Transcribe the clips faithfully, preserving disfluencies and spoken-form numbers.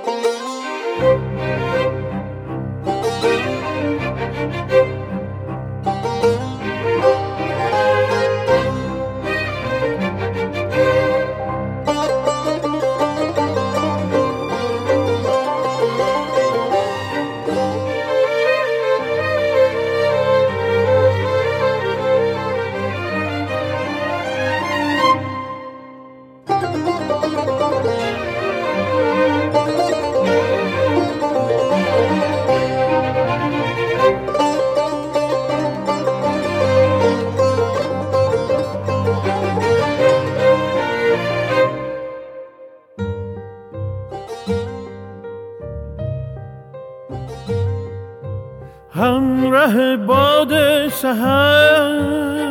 همراه باد سحر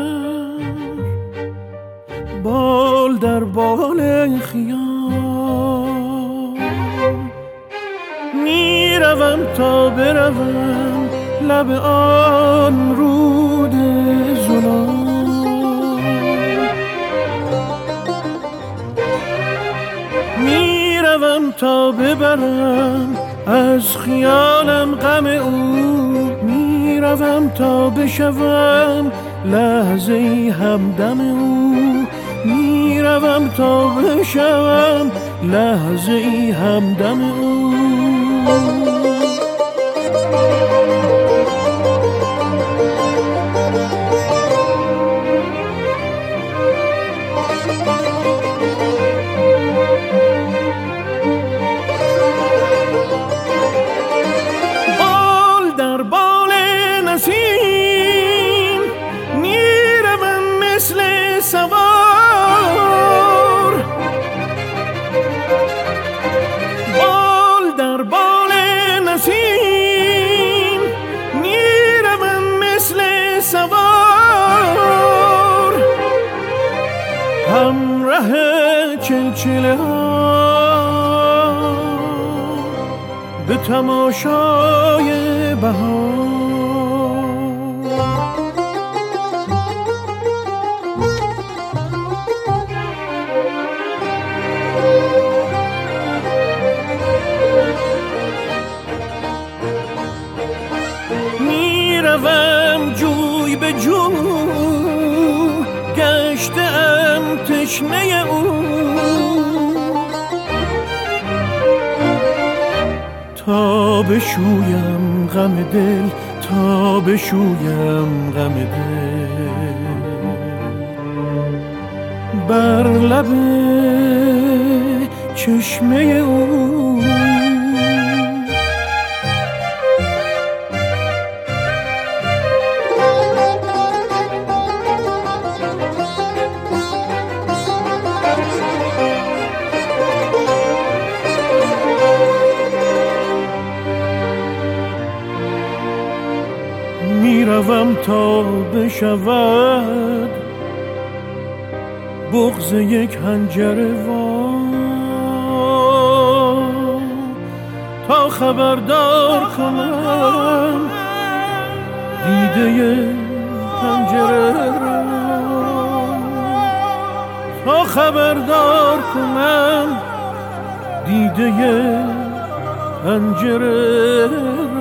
بال در بال خیال می روم تا بروم لب آن رود زلال می روم تا ببرم از خیالم غم او می روم تا بشوم لحظه همدم او می روم تا بشوم لحظه همدم او همراه چلچله ها به تماشای بهار می روم جوی به جوی گشتم تشنه او تا بشویم غم دل تا بشویم غم دل بر لب چشمه او می روم تا بشود بغض یک حنجره وا تا خبردار کنم دیده پنجره را تا خبردار کنم دیده پنجره